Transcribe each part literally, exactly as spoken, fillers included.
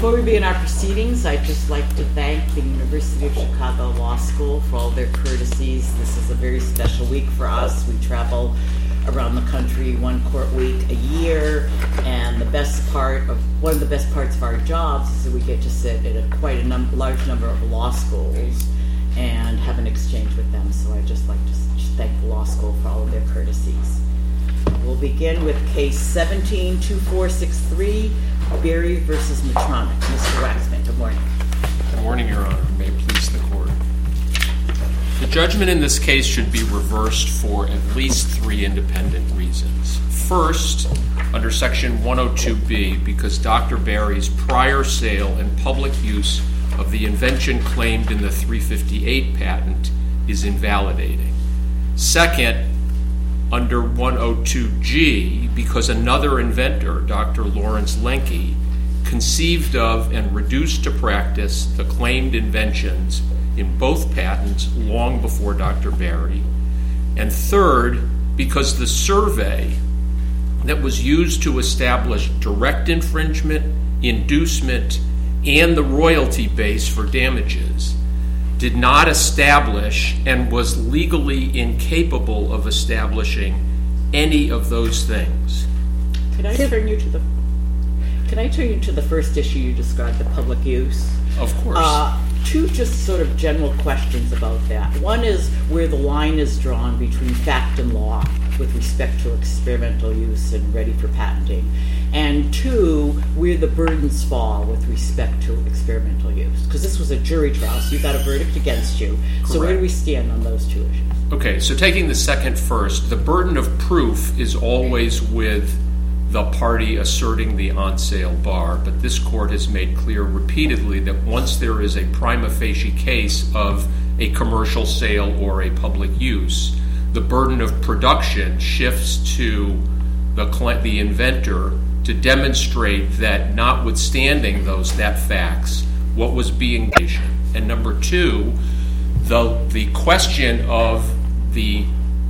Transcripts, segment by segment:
Before we begin our proceedings, I'd just like to thank the University of Chicago Law School for all their courtesies. This is a very special week for us. We travel around the country one court week a year, and the best part of one of the best parts of our jobs is that we get to sit at a, quite a num- large number of law schools and have an exchange with them. So I'd just like to thank the law school for all of their courtesies. We'll begin with case seventeen two four six three, Berry versus Medtronic. Mister Waxman, good morning. Good morning, Your Honor. May it please the court. The judgment in this case should be reversed for at least three independent reasons. First, under Section one oh two B, because Doctor Berry's prior sale and public use of the invention claimed in the three fifty-eight patent is invalidating. Second, under one oh two G, because another inventor, Doctor Lawrence Lenke, conceived of and reduced to practice the claimed inventions in both patents long before Doctor Berry. And third, because the survey that was used to establish direct infringement, inducement, and the royalty base for damages did not establish and was legally incapable of establishing any of those things. Could I turn you to the Can I turn you to the first issue you described, the public use? Of course. Uh, two just sort of general questions about that. One is where the line is drawn between fact and law with respect to experimental use and ready for patenting. And two, where the burdens fall with respect to experimental use. Because this was a jury trial, so you got a verdict against you. Correct. So where do we stand on those two issues? Okay, so taking the second first, the burden of proof is always with the party asserting the on-sale bar, but this court has made clear repeatedly that once there is a prima facie case of a commercial sale or a public use, the burden of production shifts to the the inventor to demonstrate that notwithstanding those that facts, what was being done. And number two, the the question of the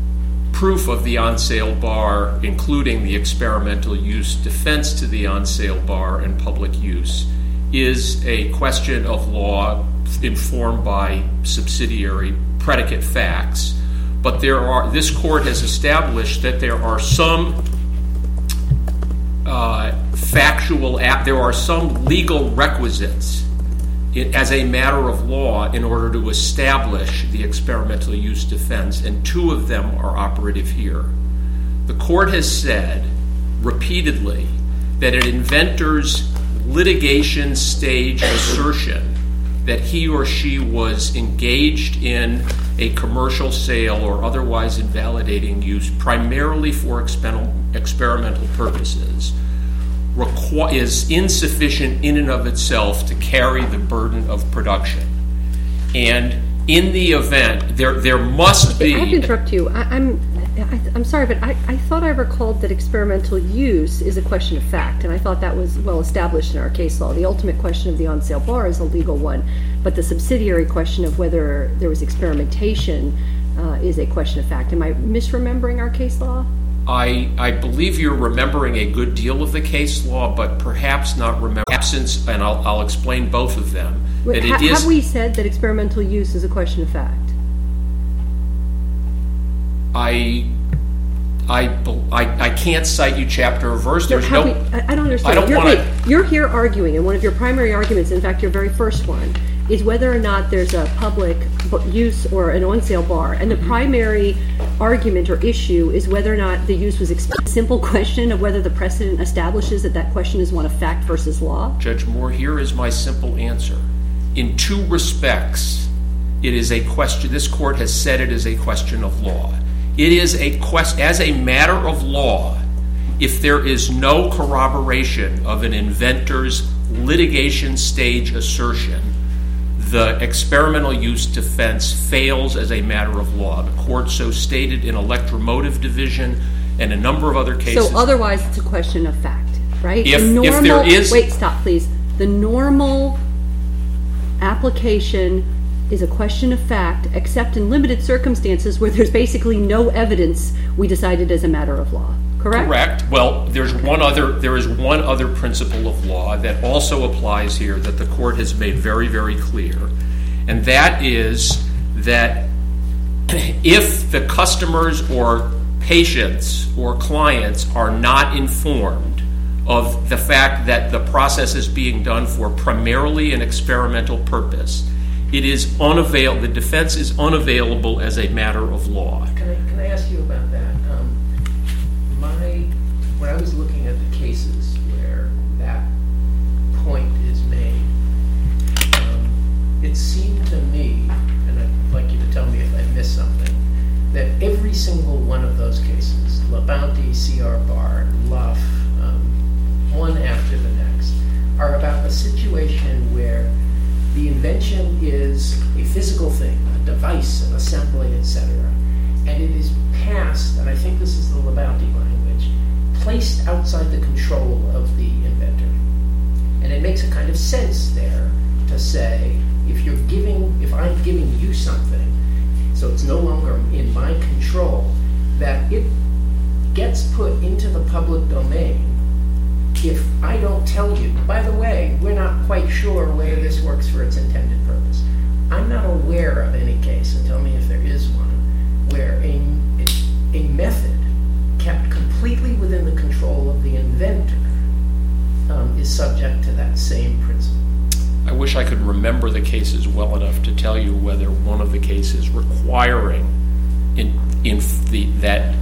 proof of the on-sale bar, including the experimental use defense to the on-sale bar and public use, is a question of law informed by subsidiary predicate facts. But there are this court has established that there are some uh, factual there are some legal requisites It, as a matter of law in order to establish the experimental use defense, and two of them are operative here. The court has said repeatedly that an inventor's litigation stage assertion that he or she was engaged in a commercial sale or otherwise invalidating use primarily for experimental purposes Requ- is insufficient in and of itself to carry the burden of production. And in the event, there there must be... I have to interrupt you. I, I'm I, I'm sorry, but I, I thought I recalled that experimental use is a question of fact, and I thought that was well established in our case law. The ultimate question of the on-sale bar is a legal one, but the subsidiary question of whether there was experimentation uh, is a question of fact. Am I misremembering our case law? I, I believe you're remembering a good deal of the case law, but perhaps not remember absence, and I'll, I'll explain both of them. Wait, that ha- it is, have we said that experimental use is a question of fact? I, I, I, I can't cite you chapter or verse. There's no. no We, I, I don't understand. I don't you're, want wait, you're here arguing, and one of your primary arguments, in fact, your very first one, is whether or not there's a public use or an on-sale bar. And the mm-hmm. primary argument or issue is whether or not the use was a simple question of whether the precedent establishes that that question is one of fact versus law. Judge Moore, here is my simple answer. In two respects, it is a question, this court has said it is a question of law. It is a quest, as a matter of law, if there is no corroboration of an inventor's litigation stage assertion, the experimental use defense fails as a matter of law. The court so stated in Electromotive Division and a number of other cases. So otherwise it's a question of fact, right? If, the normal, if there is... Wait, stop, please. The normal application is a question of fact, except in limited circumstances where there's basically no evidence we decided as a matter of law. correct? Correct. Well, there's one other, there is one other principle of law that also applies here that the court has made very, very clear, and that is that if the customers or patients or clients are not informed of the fact that the process is being done for primarily an experimental purpose, it is unavailable, the defense is unavailable as a matter of law. Can I, can I ask you about that? Um, my, when I was looking at the cases where that point is made, um, it seemed to me, and I'd like you to tell me if I missed something, that every single one of those cases, La Bounty, C R Bar, Luff, um, one after the next, are about a situation where the invention is a physical thing, a device, an assembly, et cetera, and it is passed, and I think this is the La Bounty language, placed outside the control of the inventor. And it makes a kind of sense there to say, if you're giving, if I'm giving you something, so it's no longer in my control, that it gets put into the public domain if I don't tell you, by the way, we're not quite sure whether this works for its intended purpose. I'm not aware of any case, and tell me if there is one, where a, a method kept completely within the control of the inventor um, is subject to that same principle. I wish I could remember the cases well enough to tell you whether one of the cases requiring in, in the, that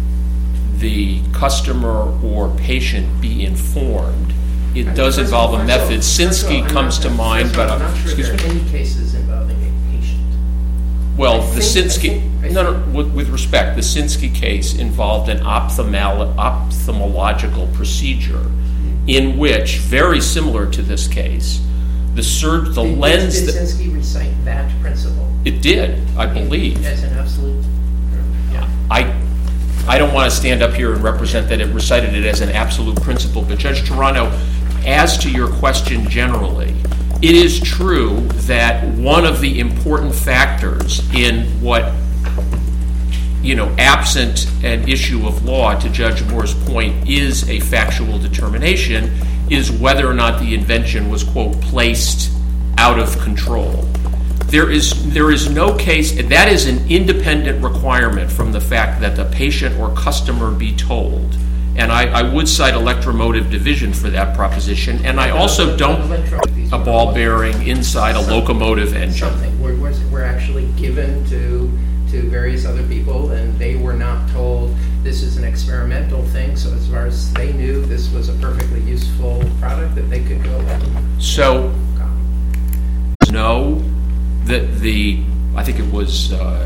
the customer or patient be informed. It I does mean, involve a method. all, Sinsky all, comes not, to mind, but I'm uh, not sure excuse there me. are any cases involving a patient. Well, I the think- Sinsky, I think- I no, no, think- with, with respect, the Sinsky case involved an ophthalmal, ophthalmological procedure in which, very similar to this case, the sur- the Did, lens did that Sinsky recite that principle? it did, I believe. As an absolute? Yeah. I, I don't want to stand up here and represent that it recited it as an absolute principle, but Judge Toronto, as to your question generally, it is true that one of the important factors in what, you know, absent an issue of law, to Judge Moore's point, is a factual determination, is whether or not the invention was, quote, placed out of control. There is there is no case, that is an independent requirement from the fact that the patient or customer be told. And I, I would cite electromotive division for that proposition, and I also don't, a ball bearing inside a locomotive engine. Something, where we're, we're actually given to to various other people, and they were not told this is an experimental thing, so as far as they knew, this was a perfectly useful product that they could go ahead and So, copy. no, that the, I think it was uh,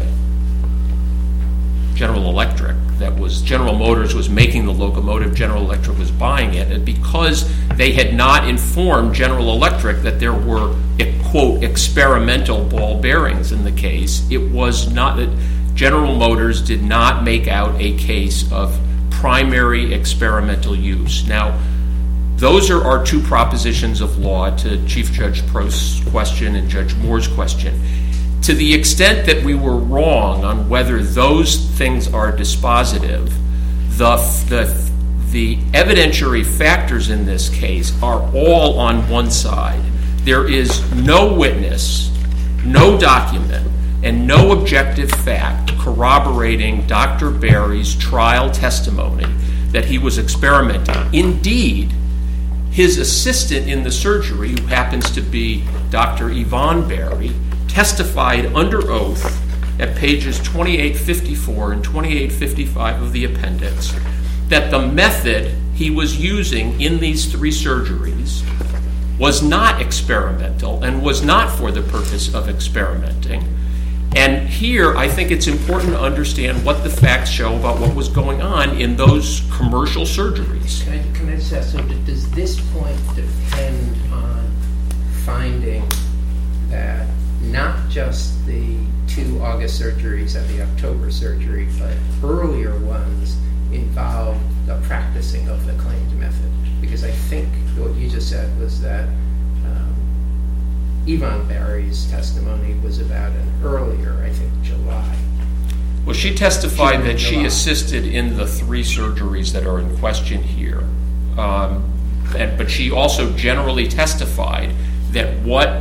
General Electric, that was, General Motors was making the locomotive, General Electric was buying it, and because they had not informed General Electric that there were, quote, experimental ball bearings in the case, it was not, that General Motors did not make out a case of primary experimental use. Now, those are our two propositions of law to Chief Judge Prost's question and Judge Moore's question. To the extent that we were wrong on whether those things are dispositive, the, the, the evidentiary factors in this case are all on one side. There is no witness, no document, and no objective fact corroborating Doctor Barry's trial testimony that he was experimenting. Indeed, his assistant in the surgery, who happens to be Doctor Yvonne Barry, testified under oath at pages twenty-eight fifty-four and twenty-eight fifty-five of the appendix that the method he was using in these three surgeries was not experimental and was not for the purpose of experimenting. And here, I think it's important to understand what the facts show about what was going on in those commercial surgeries. Can I, can I just ask, so does this point depend on finding that not just the two August surgeries and the October surgery, but earlier ones involved the practicing of the claimed method? Because I think what you just said was that um, Yvonne Barry's testimony was about an earlier, I think, July. Well, she testified that she assisted in the three surgeries that are in question here. Um, and, but she also generally testified that what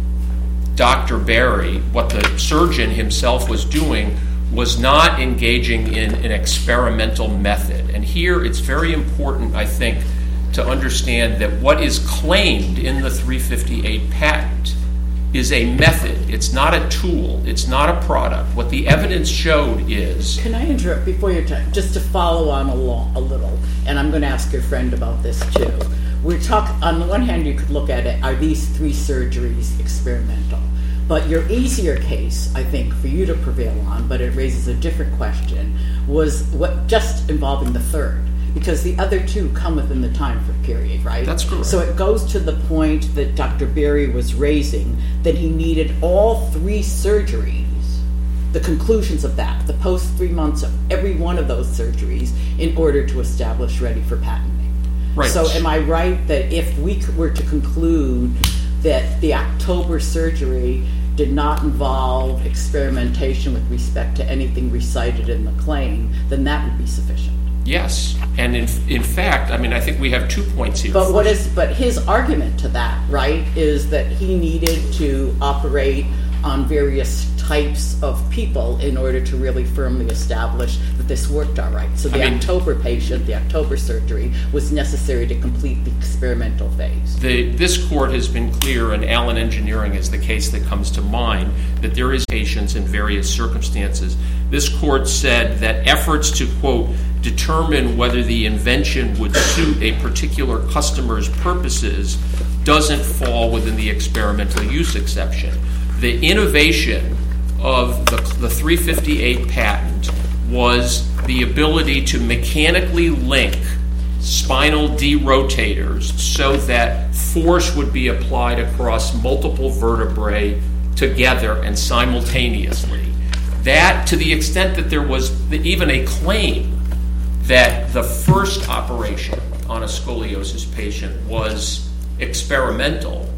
Doctor Berry, what the surgeon himself was doing, was not engaging in an experimental method. And here it's very important, I think, to understand that what is claimed in the three fifty-eight patent is a method. It's not a tool. It's not a product. What the evidence showed is... Can I interrupt before your time, just to follow on a, lo- a little, and I'm going to ask your friend about this too. We're talking, on the one hand, you could look at it, are these three surgeries experimental? But your easier case, I think, for you to prevail on, but it raises a different question, was what just involving the third. Because the other two come within the time period, right? That's correct. So it goes to the point that Doctor Berry was raising, that he needed all three surgeries, the conclusions of that, the post three months of every one of those surgeries, in order to establish ready for patenting. Right. So am I right that if we were to conclude that the October surgery did not involve experimentation with respect to anything recited in the claim, then that would be sufficient? Yes, and in in fact, I mean, I think we have two points here. But what is? But his argument to that, right, is that he needed to operate on various types of people in order to really firmly establish that this worked all right. So the I mean, October patient, the October surgery, was necessary to complete the experimental phase. The, this court has been clear, and Allen Engineering is the case that comes to mind, that there is patients in various circumstances. This court said that efforts to, quote, determine whether the invention would suit a particular customer's purposes doesn't fall within the experimental use exception. The innovation of the, the three fifty-eight patent was the ability to mechanically link spinal derotators so that force would be applied across multiple vertebrae together and simultaneously. That, to the extent that there was even a claim that the first operation on a scoliosis patient was experimental,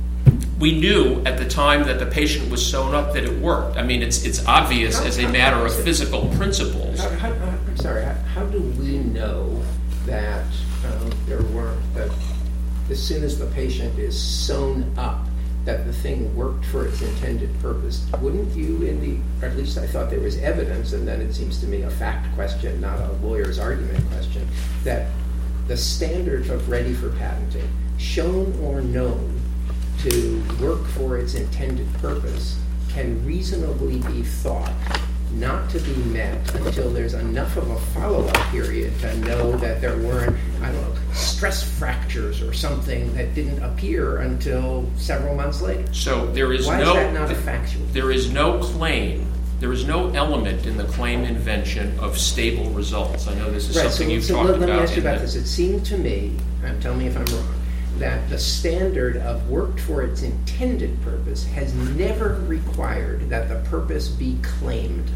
we knew at the time that the patient was sewn up that it worked. I mean, it's it's obvious as a matter of physical principles. How, how, I'm sorry, how, how do we know that um, there weren't, that as soon as the patient is sewn up, that the thing worked for its intended purpose? Wouldn't you, in the, or at least I thought there was evidence, and then it seems to me a fact question, not a lawyer's argument question, that the standard of ready for patenting, shown or known to work for its intended purpose, can reasonably be thought not to be met until there's enough of a follow-up period to know that there weren't, I don't know, stress fractures or something that didn't appear until several months later. So there is Why no, is that not a factual? There is no claim, there is no element in the claim invention of stable results. I know this is Right, something so, you've so talked let, let about. me ask you in about the- this. It seemed to me, and tell me if I'm wrong, that the standard of worked for its intended purpose has never required that the purpose be claimed.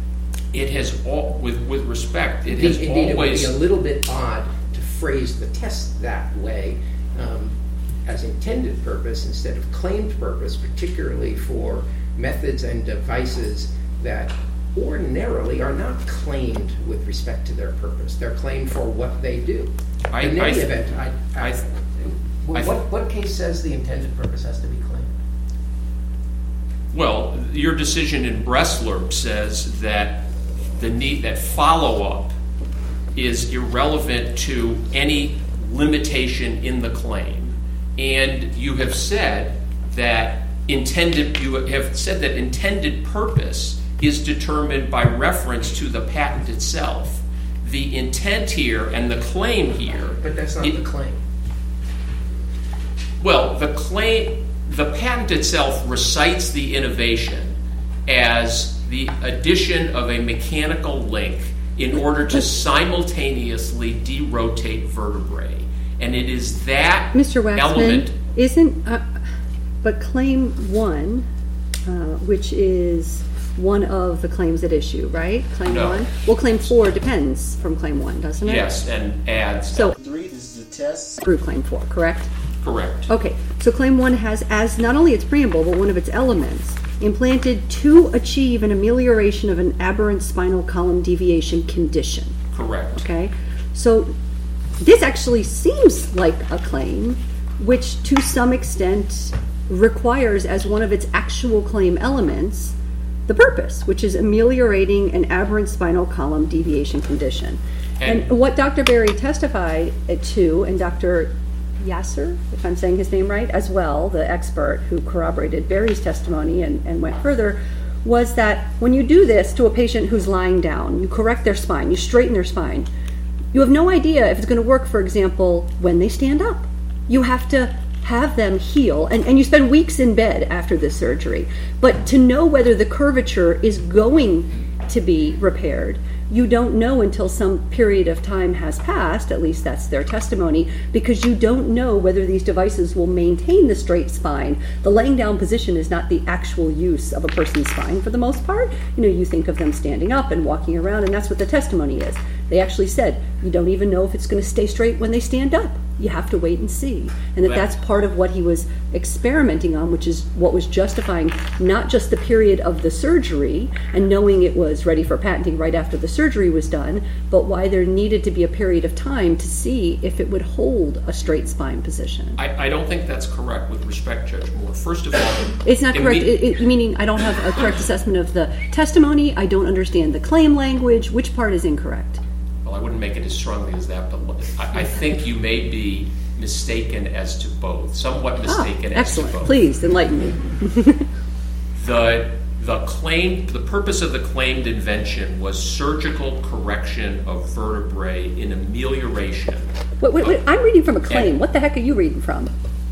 It has, all, with with respect, it Indeed, has indeed always... it would be a little bit odd to phrase the test that way, um, as intended purpose instead of claimed purpose, particularly for methods and devices that ordinarily are not claimed with respect to their purpose. They're claimed for what they do. I, In I, any th- event, I, I, I th- well, I th- what, what case says the intended purpose has to be claimed? Well, your decision in Bressler says that the need, that follow-up is irrelevant to any limitation in the claim. And you have said that intended, you have said that intended purpose is determined by reference to the patent itself. The intent here and the claim here... But that's not it, the claim. Well, the claim, the patent itself recites the innovation as the addition of a mechanical link in order to simultaneously derotate vertebrae. And it is that Mister Waxman, element... isn't, uh, but claim one, uh, which is one of the claims at issue, right? Claim No. one? Well, claim four depends from claim one, doesn't it? Yes, and adds... So, Three, this is the test. through claim four, correct? Correct. Okay, so claim one has as not only its preamble, but one of its elements, implanted to achieve an amelioration of an aberrant spinal column deviation condition. Correct. Okay? So this actually seems like a claim which to some extent requires as one of its actual claim elements the purpose, which is ameliorating an aberrant spinal column deviation condition. And, and what Doctor Berry testified to, and Doctor Yasser, if I'm saying his name right, as well, the expert who corroborated Berry's testimony and, and went further, was that when you do this to a patient who's lying down, you correct their spine, you straighten their spine, you have no idea if it's going to work, for example, when they stand up. You have to have them heal, and, and you spend weeks in bed after this surgery. But to know whether the curvature is going to be repaired, you don't know until some period of time has passed, at least that's their testimony, because you don't know whether these devices will maintain the straight spine. The laying down position is not the actual use of a person's spine for the most part. You know, you think of them standing up and walking around, and that's what the testimony is. They actually said, you don't even know if it's going to stay straight when they stand up. You have to wait and see. And that that's part of what he was experimenting on, which is what was justifying not just the period of the surgery and knowing it was ready for patenting right after the surgery was done, but why there needed to be a period of time to see if it would hold a straight spine position. I, I don't think that's correct with respect, Judge Moore. First of all... It's not correct, it, it, meaning I don't have a correct assessment of the testimony, I don't understand the claim language. Which part is incorrect? Well, I wouldn't make it as strongly as that, but I, I think you may be mistaken as to both, somewhat mistaken ah, as to excellent. both. Please, enlighten me. the the claim, the purpose of the claimed invention was surgical correction of vertebrae in amelioration. Wait, wait, wait, of, I'm reading from a claim. What the heck are you reading from?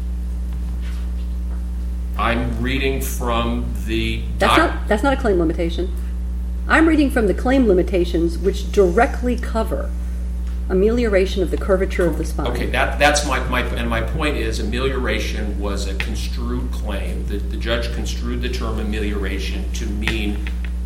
I'm reading from the... That's doc- not, that's not a claim limitation. I'm reading from the claim limitations which directly cover amelioration of the curvature of the spine. Okay, that, that's my, my, and my point is amelioration was a construed claim. The, the judge construed the term amelioration to mean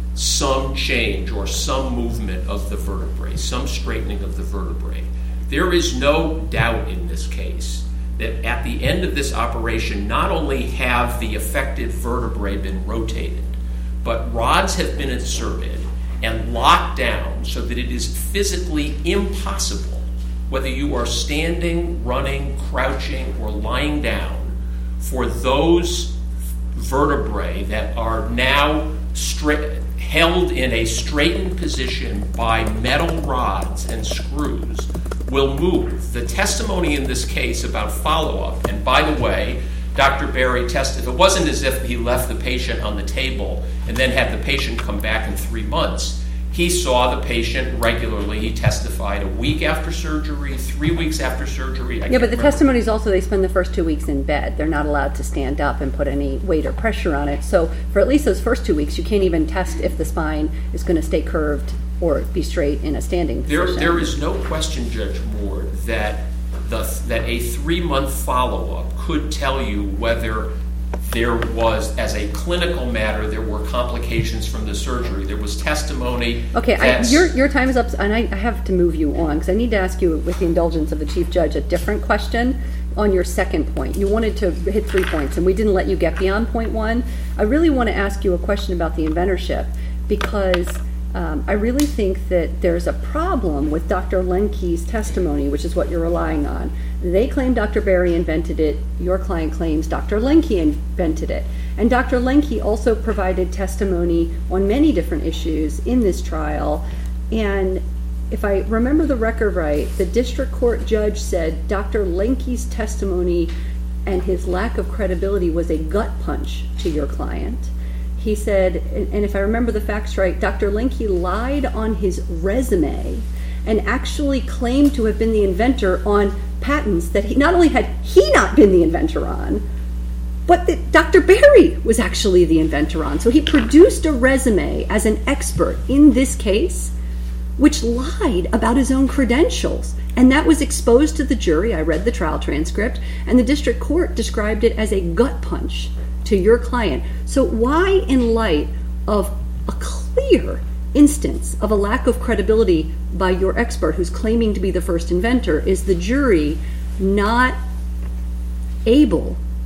some change or some movement of the vertebrae, some straightening of the vertebrae. There is no doubt in this case that at the end of this operation, not only have the affected vertebrae been rotated, but rods have been inserted and locked down so that it is physically impossible, whether you are standing, running, crouching, or lying down, for those vertebrae that are now straight, held in a straightened position by metal rods and screws will move. The testimony in this case about follow-up, and by the way, Doctor Berry tested, it wasn't as if he left the patient on the table and then had the patient come back in three months. He saw the patient regularly. He testified a week after surgery, three weeks after surgery. I yeah, but the remember. testimony is also they spend the first two weeks in bed. They're not allowed to stand up and put any weight or pressure on it. So for at least those first two weeks, you can't even test if the spine is going to stay curved or be straight in a standing There, position. there is no question, Judge Moore, that the, that a three-month follow-up could tell you whether there was, as a clinical matter, there were complications from the surgery. There was testimony. Okay, I, your your time is up, and I, I have to move you on because I need to ask you, with the indulgence of the Chief Judge, a different question on your second point. You wanted to hit three points, and we didn't let you get beyond point one. I really want to ask you a question about the inventorship because um, I really think that there's a problem with Doctor Lenke's testimony, which is what you're relying on. They claim Doctor Berry invented it. Your client claims Doctor Lenke invented it. And Doctor Lenke also provided testimony on many different issues in this trial. And if I remember the record right, the district court judge said Doctor Lenke's testimony and his lack of credibility was a gut punch to your client. He said, and if I remember the facts right, Doctor Lenke lied on his resume and actually claimed to have been the inventor on patents that he not only had he not been the inventor on, but that Doctor Berry was actually the inventor on. So he produced a resume as an expert in this case, which lied about his own credentials. And that was exposed to the jury. I read the trial transcript, and the district court described it as a gut punch to your client. So why, in light of a clear instance of a lack of credibility by your expert who's claiming to be the first inventor, is the jury not able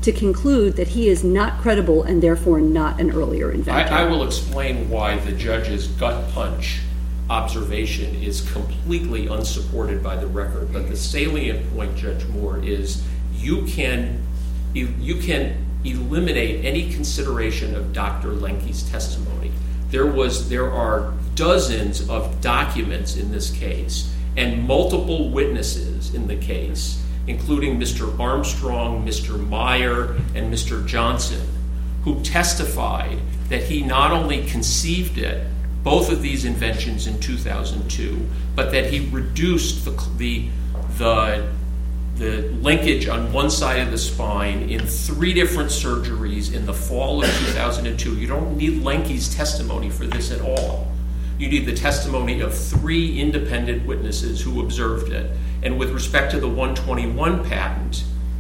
to conclude that he is not credible and therefore not an earlier inventor. I, I will explain why the judge's gut punch observation is completely unsupported by the record. But the salient point, Judge Moore, is you can you, you can eliminate any consideration of Doctor Lenke's testimony. There was there are dozens of documents in this case and multiple witnesses in the case, including Mister Armstrong, Mister Meyer, and Mister Johnson, who testified that he not only conceived it, both of these inventions in two thousand two, but that he reduced the the the, the linkage on one side of the spine in three different surgeries in the fall of two thousand two. You don't need Lenke's testimony for this at all. You need the testimony of three independent witnesses who observed it. And with respect to the one twenty-one patent,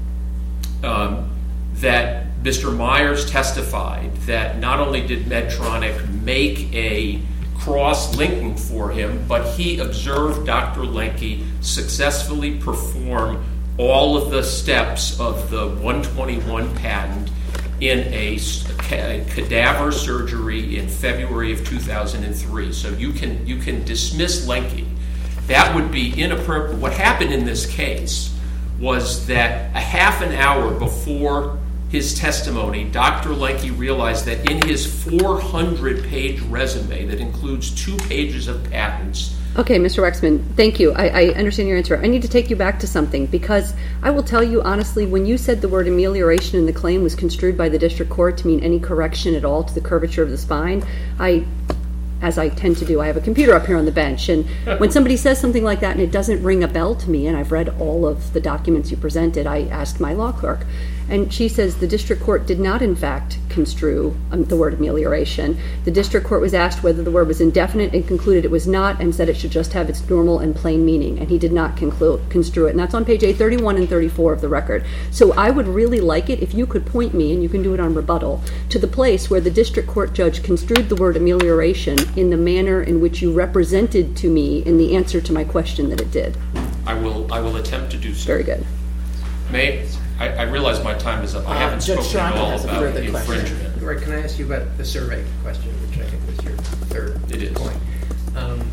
um, that Mister Myers testified that not only did Medtronic make a cross-linking for him, but he observed Doctor Lenke successfully perform all of the steps of the one twenty-one patent in a cadaver surgery in February of two thousand three. So you can you can dismiss Lenke. That would be inappropriate. What happened in this case was that a half an hour before his testimony, Doctor Lenke realized that in his four hundred page resume that includes two pages of patents. Okay, Mister Wexman, thank you. I, I understand your answer. I need to take you back to something, because I will tell you honestly, when you said the word amelioration in the claim was construed by the district court to mean any correction at all to the curvature of the spine, I, as I tend to do, I have a computer up here on the bench, and when somebody says something like that and it doesn't ring a bell to me, and I've read all of the documents you presented, I asked my law clerk, and she says the district court did not, in fact, construe um, the word amelioration. The district court was asked whether the word was indefinite and concluded it was not, and said it should just have its normal and plain meaning, and he did not conclude, construe it. And that's on page eight thirty-one and thirty-four of the record. So I would really like it if you could point me, and you can do it on rebuttal, to the place where the district court judge construed the word amelioration in the manner in which you represented to me in the answer to my question that it did. I will I will attempt to do so. Very good. May I, I realize my time is up. I haven't Judge spoken at Shonda all has a about further the question. infringement. Right, can I ask you about the survey question, which I think was your third It is. point? Um,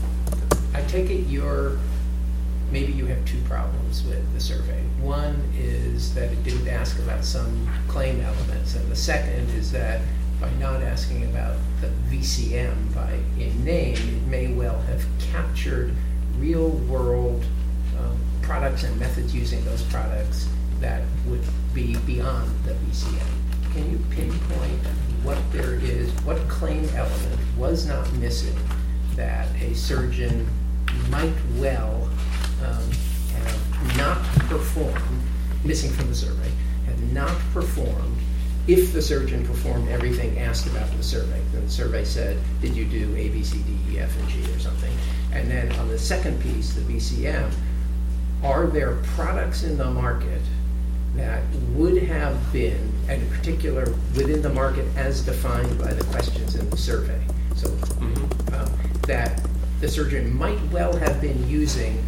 I take it you're, maybe you have two problems with the survey. One is that it didn't ask about some claim elements, and the second is that by not asking about the V C M by in name, it may well have captured real-world um, products and methods using those products that would be beyond the V C M. Can you pinpoint what there is, what claim element was not missing that a surgeon might well um, have not performed, missing from the survey, had not performed if the surgeon performed everything asked about in the survey? Then the survey said, did you do A, B, C, D, E, F, and G or something? And then on the second piece, the V C M, are there products in the market that would have been, and in particular within the market as defined by the questions in the survey, so mm-hmm. um, that the surgeon might well have been using,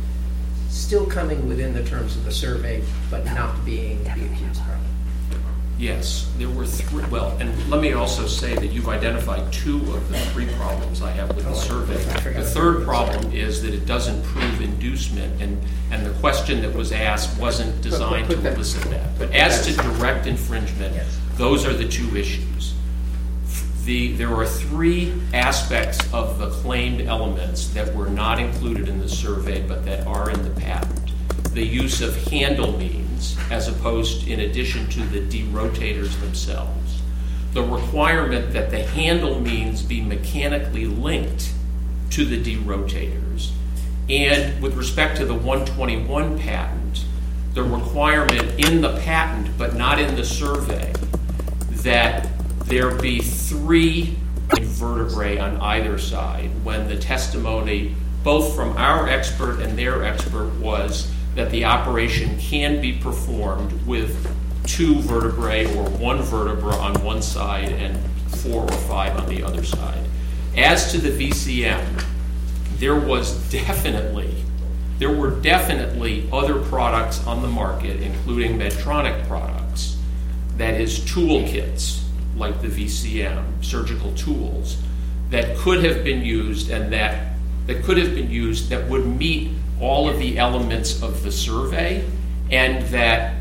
still coming within the terms of the survey, but not being the accused product? Yes, there were three. Well, and let me also say that you've identified two of the three problems I have with the survey. The third problem is that it doesn't prove inducement, and, and the question that was asked wasn't designed to elicit that. But as to direct infringement, those are the two issues. The, there are three aspects of the claimed elements that were not included in the survey but that are in the patent. The use of handle means, as opposed in addition to the derotators themselves. The requirement that the handle means be mechanically linked to the derotators. And with respect to the one twenty-one patent, the requirement in the patent, but not in the survey, that there be three vertebrae on either side when the testimony, both from our expert and their expert, was that the operation can be performed with two vertebrae or one vertebra on one side and four or five on the other side. As to the V C M, there was definitely, there were definitely other products on the market, including Medtronic products, that is toolkits, like the V C M, surgical tools, that could have been used and that, that could have been used that would meet all of the elements of the survey, and that,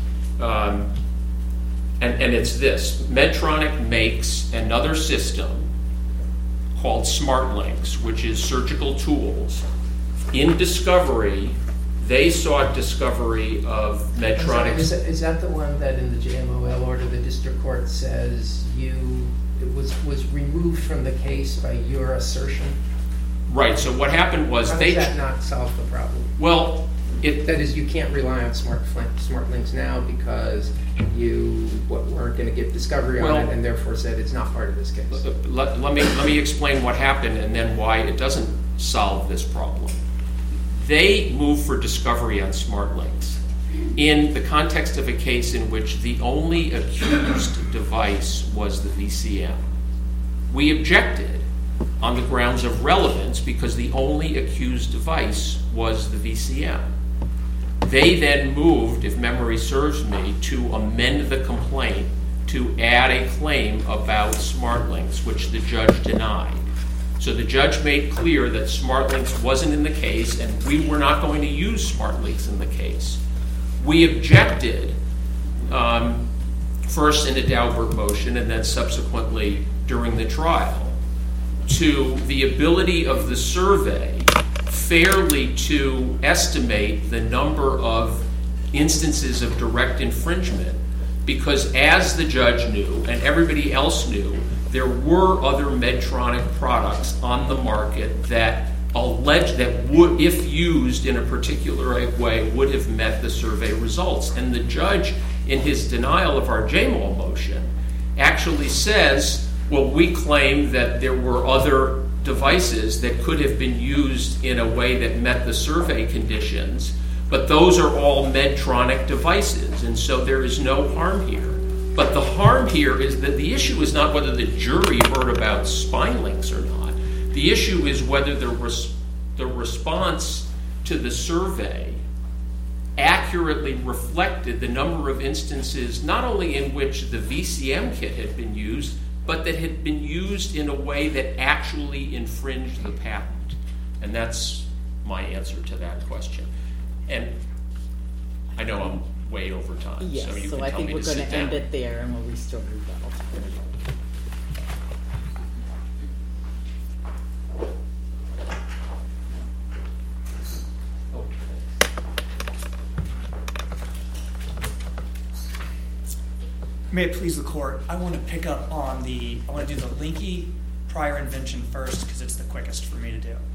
um, and, and it's this, Medtronic makes another system called SmartLinks, which is surgical tools. In discovery, they sought discovery of Medtronic. Is that, is that the one that in the J M O L order the district court says you, it was, was removed from the case by your assertion? Right, so what happened was How they... does that not solve the problem? Well, it... That is, you can't rely on smart smart links now because you what, weren't going to give discovery well, on it and therefore said it's not part of this case. Let, let, me, let me explain what happened and then why it doesn't solve this problem. They moved for discovery on SmartLinks in the context of a case in which the only accused device was the V C M. We objected on the grounds of relevance because the only accused device was the V C M. They then moved, if memory serves me, to amend the complaint to add a claim about SmartLinks, which the judge denied. So the judge made clear that SmartLinks wasn't in the case and we were not going to use SmartLinks in the case. We objected um, first in a Daubert motion and then subsequently during the trial to the ability of the survey fairly to estimate the number of instances of direct infringement, because as the judge knew and everybody else knew, there were other Medtronic products on the market that alleged that would, if used in a particular way, would have met the survey results. And the judge, in his denial of our J M O L motion, actually says, well, we claim that there were other devices that could have been used in a way that met the survey conditions, but those are all Medtronic devices, and so there is no harm here. But the harm here is that the issue is not whether the jury heard about SpineLinks or not. The issue is whether the, res- the response to the survey accurately reflected the number of instances not only in which the V C M kit had been used, but that had been used in a way that actually infringed the patent. And that's my answer to that question. And I know I'm way over time, Yes, so you so can I tell think me we're to going sit to down. end it there and we'll restore rebuttal. May it please the court, I want to pick up on the, I want to do the Linky prior invention first because it's the quickest for me to do.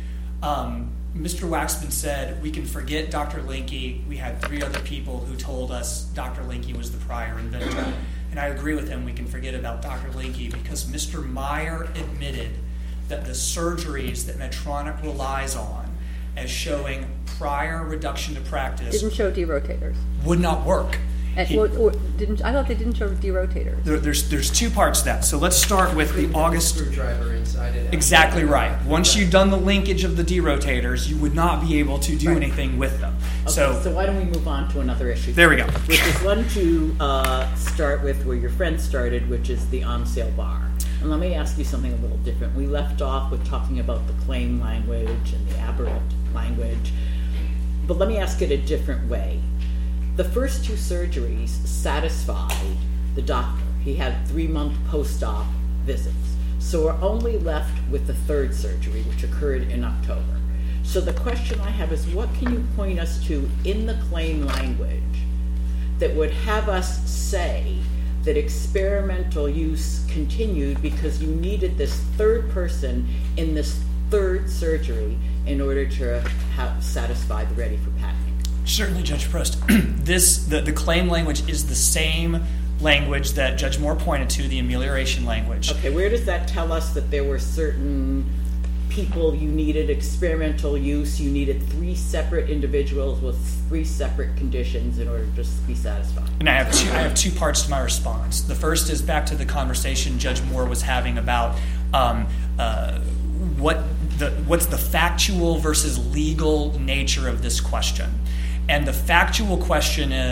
Um, Mister Waxman said we can forget Doctor Linky. We had three other people who told us Doctor Linky was the prior inventor. And I agree with him, we can forget about Doctor Linky because Mister Meyer admitted that the surgeries that Medtronic relies on as showing prior reduction to practice Didn't show derotators. would not work. And, He- or, or didn't I thought they didn't show derotators. There, there's there's two parts to that. So let's start with the August. Screwdriver inside it. Exactly right. Once you've done the linkage of the derotators, you would not be able to do Right. anything with them. Okay, So, so why don't we move on to another issue? there we go. Which is one to uh, start with where your friend started, which is the on-sale bar. And let me ask you something a little different. We left off with talking about the claim language and the aberrant language. But let me ask it a different way. The first two surgeries satisfied the doctor. He had three-month post-op visits. So we're only left with the third surgery, which occurred in October. So the question I have is, what can you point us to in the claim language that would have us say that experimental use continued because you needed this third person in this third surgery in order to have satisfy the ready for patenting? Certainly, Judge Prost. This the, the claim language is the same language that Judge Moore pointed to, the amelioration language. Okay, where does that tell us that there were certain people you needed experimental use, you needed three separate individuals with three separate conditions in order to just be satisfied? And I have two. I have two parts to my response. The first is back to the conversation Judge Moore was having about um, uh, what the what's the factual versus legal nature of this question. And the factual question is,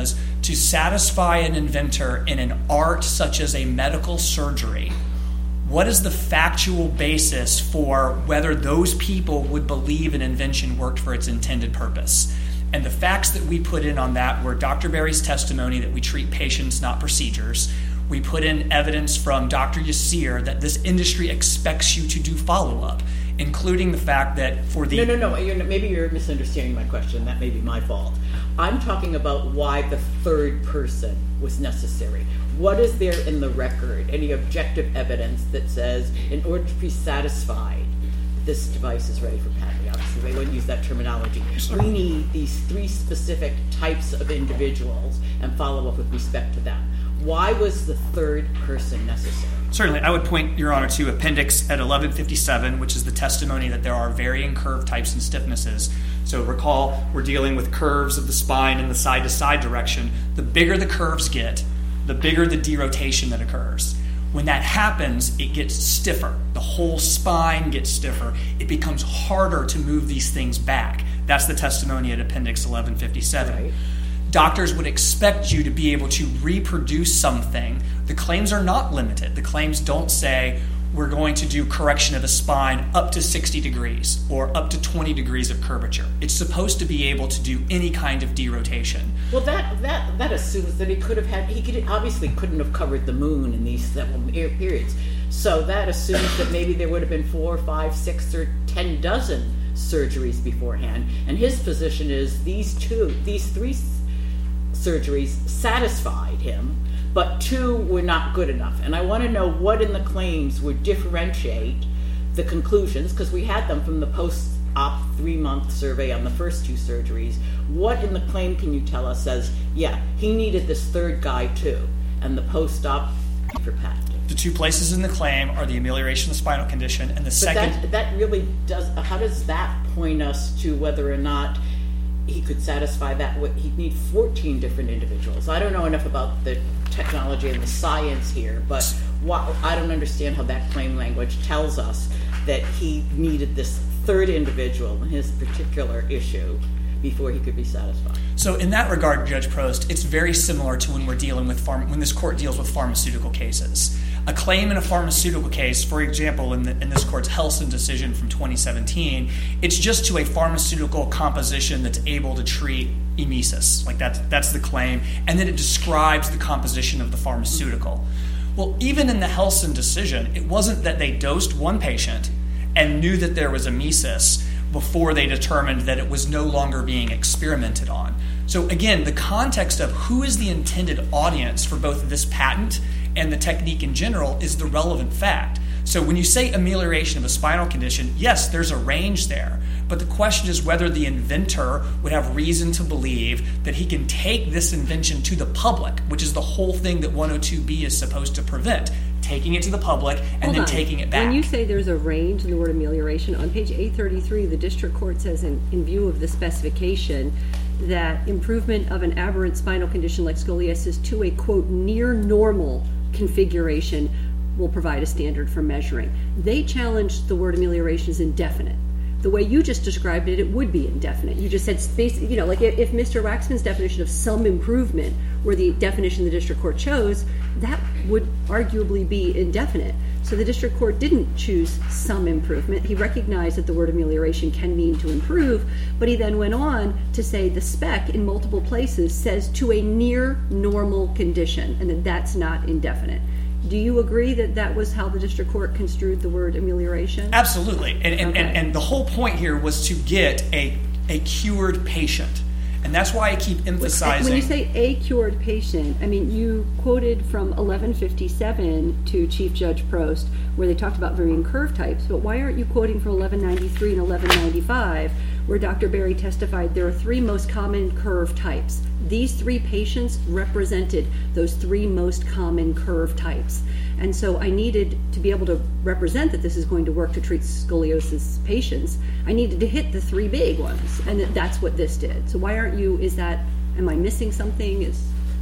to satisfy an inventor in an art such as a medical surgery, what is the factual basis for whether those people would believe an invention worked for its intended purpose? And the facts that we put in on that were Doctor Berry's testimony that we treat patients, not procedures. We put in evidence from Doctor Yassir that this industry expects you to do follow-up, including the fact that for the... No, no, no. You're, maybe you're misunderstanding my question. That may be my fault. I'm talking about why the third person was necessary. What is there in the record, any objective evidence that says, in order to be satisfied, this device is ready for patenting? Obviously, they wouldn't use that terminology. We need these three specific types of individuals and follow up with respect to them. Why was the third person necessary? Certainly. I would point, Your Honor, to appendix at eleven fifty-seven, which is the testimony that there are varying curve types and stiffnesses. So recall, we're dealing with curves of the spine in the side-to-side direction. The bigger the curves get, the bigger the derotation that occurs. When that happens, it gets stiffer. The whole spine gets stiffer. It becomes harder to move these things back. That's the testimony at appendix eleven fifty-seven. Right. Doctors would expect you to be able to reproduce something. The claims are not limited. The claims don't say we're going to do correction of the spine up to sixty degrees or up to twenty degrees of curvature. It's supposed to be able to do any kind of derotation. Well, that that that assumes that he could have had, he could obviously couldn't have covered the moon in these several periods. So that assumes that maybe there would have been four, five, six, or ten dozen surgeries beforehand. And his position is these two, these three surgeries satisfied him, but two were not good enough. And I want to know what in the claims would differentiate the conclusions, because we had them from the post-op three-month survey on the first two surgeries. What in the claim can you tell us says, yeah, he needed this third guy too, and the post-op for patenting? The two places in the claim are the amelioration of the spinal condition and the but second... That, that really does... How does that point us to whether or not he could satisfy that? He'd need fourteen different individuals. I don't know enough about the technology and the science here, but what, I don't understand how that claim language tells us that he needed this third individual in his particular issue before he could be satisfied. So in that regard, Judge Prost, it's very similar to when we're dealing with pharm- when this court deals with pharmaceutical cases. A claim in a pharmaceutical case, for example, in, the, in this court's Helson decision from twenty seventeen, it's just to a pharmaceutical composition that's able to treat emesis. Like that's, that's the claim. And then it describes the composition of the pharmaceutical. Well, even in the Helson decision, it wasn't that they dosed one patient and knew that there was emesis before they determined that it was no longer being experimented on. So again, the context of who is the intended audience for both this patent and the technique in general is the relevant fact. So when you say amelioration of a spinal condition, yes, there's a range there. But the question is whether the inventor would have reason to believe that he can take this invention to the public, which is the whole thing that one oh two B is supposed to prevent, taking it to the public and Hold then on. taking it back. When you say there's a range in the word amelioration, on page eight thirty-three, the district court says in, in view of the specification that improvement of an aberrant spinal condition like scoliosis to a, quote, near normal configuration will provide a standard for measuring. They challenged the word amelioration as indefinite. The way you just described it, it would be indefinite. You just said, space, you know, like if, if Mister Waxman's definition of some improvement were the definition the district court chose, that would arguably be indefinite. So the district court didn't choose some improvement. He recognized that the word amelioration can mean to improve, but he then went on to say the spec in multiple places says to a near normal condition, and that that's not indefinite. Do you agree that that was how the district court construed the word amelioration? Absolutely. And, and, Okay. and, and the whole point here was to get a, a cured patient. And that's why I keep emphasizing... When you say a cured patient, I mean, you quoted from eleven fifty-seven to Chief Judge Prost, where they talked about varying curve types, but why aren't you quoting from eleven ninety-three and eleven ninety-five, where Doctor Berry testified there are three most common curve types? These three patients represented those three most common curve types. And so I needed to be able to represent that this is going to work to treat scoliosis patients. I needed to hit the three big ones, and that that's what this did. So why aren't you, is that, am I missing something? Is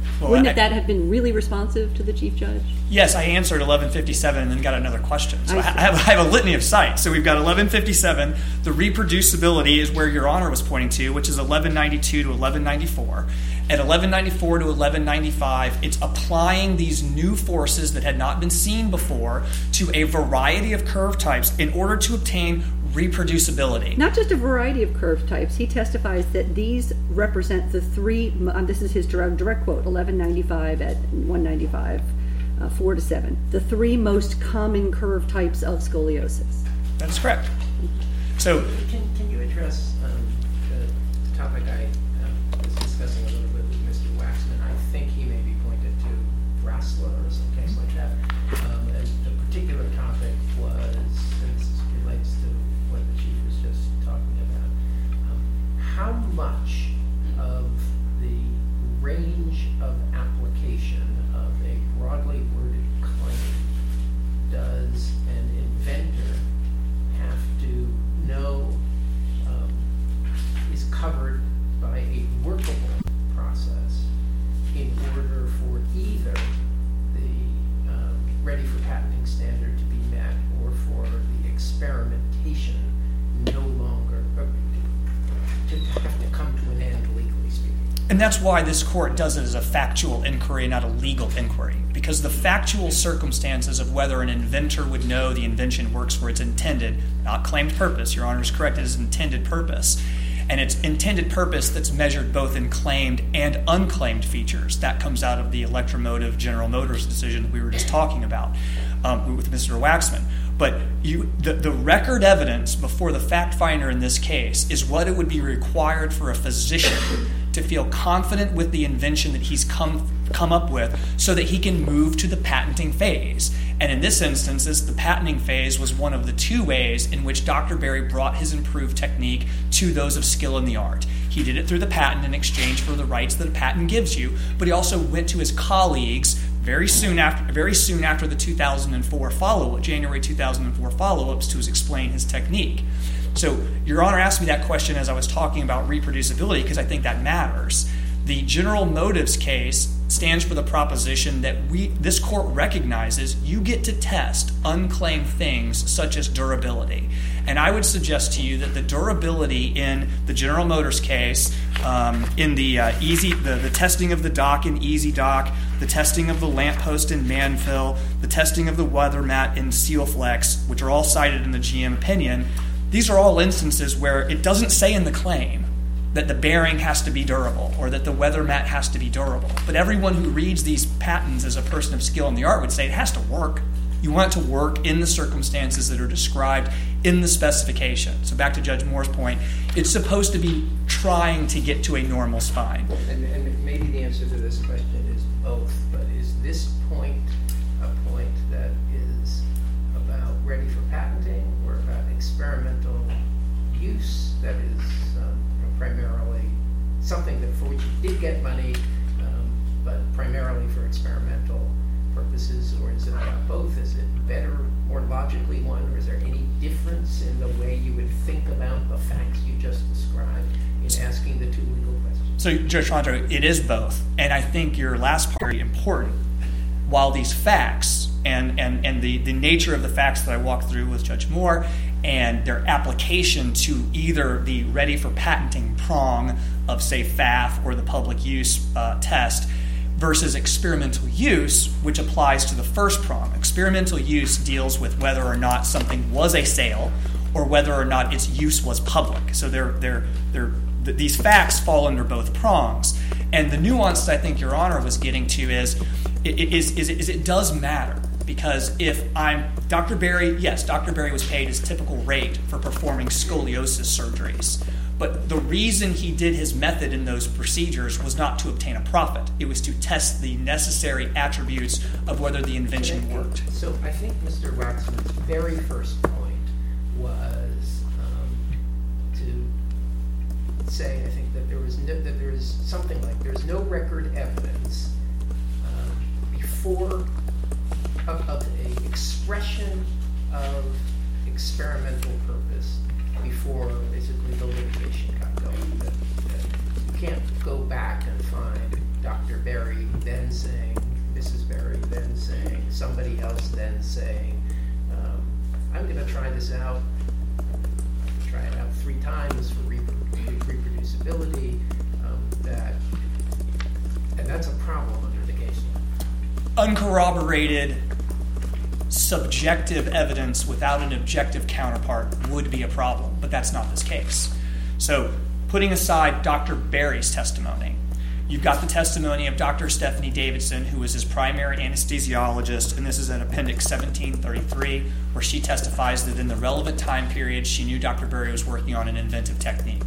Well, Wouldn't I- it that have been really responsive to the chief judge? Yes, I answered eleven fifty-seven and then got another question. So I I, see. I, have, I have a litany of sites. So we've got eleven fifty-seven. The reproducibility is where Your Honor was pointing to, which is eleven ninety-two to eleven ninety-four. At eleven ninety-four to eleven ninety-five, it's applying these new forces that had not been seen before to a variety of curve types in order to obtain reproducibility. Not just a variety of curve types. He testifies that these represent the three, um, this is his direct, direct quote, eleven ninety-five at one ninety-five, uh, four to seven, the three most common curve types of scoliosis. That is correct. So Can, can you address um, the topic I um, was discussing a little bit with Mister Waxman? I think he maybe pointed to Brasla or some case like that. Um, and the particular topic was, and this relates to what the chief was just talking about, um, how much of the range of application of a broadly worded claim does an inventor have to know um, is covered by a workable process in order for either the um, ready for patenting standard to be met or for the experimentation no longer uh, to have to come to an end, legally speaking. And that's why this court does it as a factual inquiry, not a legal inquiry. Because the factual circumstances of whether an inventor would know the invention works for its intended, not claimed purpose, Your Honor is correct, it is intended purpose. And it's intended purpose that's measured both in claimed and unclaimed features. That comes out of the electromotive General Motors decision that we were just talking about um, with Mister Waxman. But you, the, the record evidence before the fact finder in this case is what it would be required for a physician to feel confident with the invention that he's come come up with so that he can move to the patenting phase. And in this instance, this, the patenting phase was one of the two ways in which Doctor Berry brought his improved technique to those of skill in the art. He did it through the patent in exchange for the rights that a patent gives you, but he also went to his colleagues very soon after very soon after the two thousand four follow January two thousand four follow-ups to explain his technique. So Your Honor asked me that question as I was talking about reproducibility because I think that matters. The General Motives case stands for the proposition that we this court recognizes you get to test unclaimed things such as durability. And I would suggest to you that the durability in the General Motors case, um, in the uh, easy the, the testing of the dock in Easy Dock, the testing of the lamppost in Manfill, the testing of the weather mat in Sealflex, which are all cited in the G M opinion, these are all instances where it doesn't say in the claim that the bearing has to be durable or that the weather mat has to be durable. But everyone who reads these patents as a person of skill in the art would say it has to work. You want it to work in the circumstances that are described in the specification. So back to Judge Moore's point, it's supposed to be trying to get to a normal spine. And, and maybe the answer to this question is both, but is this point a point that is about ready for patenting or about experimental use that is um, you know, primarily something that for which you did get money, um, but primarily for experimental purposes, or is it about both? Is it better, more logically one, or is there any difference in the way you would think about the facts you just described in asking the two legal questions? So, Judge Toronto, it is both. And I think your last part is important. While these facts and, and, and the, the nature of the facts that I walked through with Judge Moore and their application to either the ready for patenting prong of, say, F A F or the public use uh, test versus experimental use, which applies to the first prong. Experimental use deals with whether or not something was a sale or whether or not its use was public. So they're, they're, they're, th- these facts fall under both prongs. And the nuance that I think Your Honor was getting to is, is, is, is it does matter. Because if I'm, Doctor Berry, yes, Doctor Berry was paid his typical rate for performing scoliosis surgeries. But the reason he did his method in those procedures was not to obtain a profit. It was to test the necessary attributes of whether the invention worked. So I think Mister Waxman's very first point was um, to say, I think, that there was no, that there is something like there's no record evidence um, before of, of a expression of experimental purpose before basically the litigation got going. That, that you can't go back and find Doctor Berry then saying, Missus Berry then saying, somebody else then saying, um, I'm going to try this out, try it out three times for re- reproducibility, um, that, and that's a problem under the case law. Uncorroborated, subjective evidence without an objective counterpart would be a problem, but that's not this case. So, putting aside Doctor Berry's testimony, you've got the testimony of Doctor Stephanie Davidson, who was his primary anesthesiologist, and this is in Appendix seventeen thirty-three, where she testifies that in the relevant time period, she knew Doctor Berry was working on an inventive technique.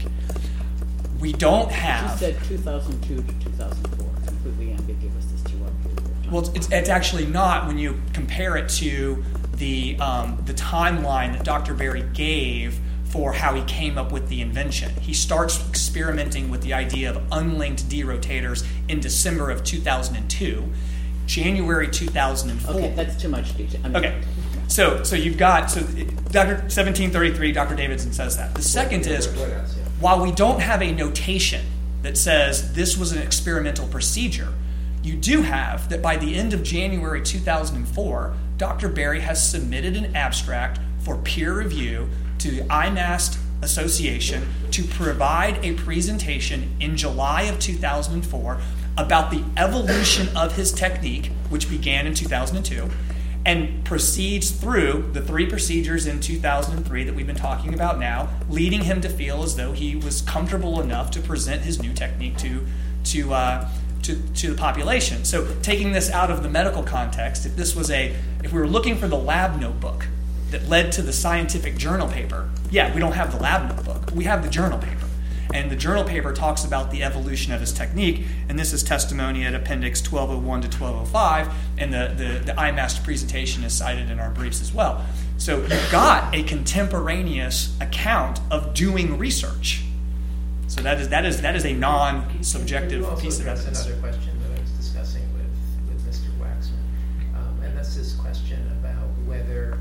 We don't have... She said two thousand two to two thousand four, completely ambiguous as to what period of time. Well, it's, it's actually not when you compare it to the um, the timeline that Doctor Berry gave for how he came up with the invention. He starts experimenting with the idea of unlinked derotators in December of two thousand two. January two thousand four. Okay, that's too much detail. I mean, Okay, so so you've got so Doctor seventeen thirty-three. Doctor Davidson says that. The second is, What else, yeah. while we don't have a notation that says this was an experimental procedure, you do have that by the end of January two thousand four, Doctor Berry has submitted an abstract for peer review to the I M A S T Association to provide a presentation in July of two thousand four about the evolution of his technique, which began in two thousand two, and proceeds through the three procedures in two thousand three that we've been talking about now, leading him to feel as though he was comfortable enough to present his new technique to to uh, to, to the population. So taking this out of the medical context, if this was a, if we were looking for the lab notebook that led to the scientific journal paper, yeah, we don't have the lab notebook, but we have the journal paper. And the journal paper talks about the evolution of his technique, and this is testimony at Appendix twelve oh one to twelve oh five, and the, the, the I M A S T presentation is cited in our briefs as well. So you've got a contemporaneous account of doing research. So that is that is that is a non-subjective Can you also piece of address evidence. another question that I was discussing with, with Mister Waxman, um, and that's this question about whether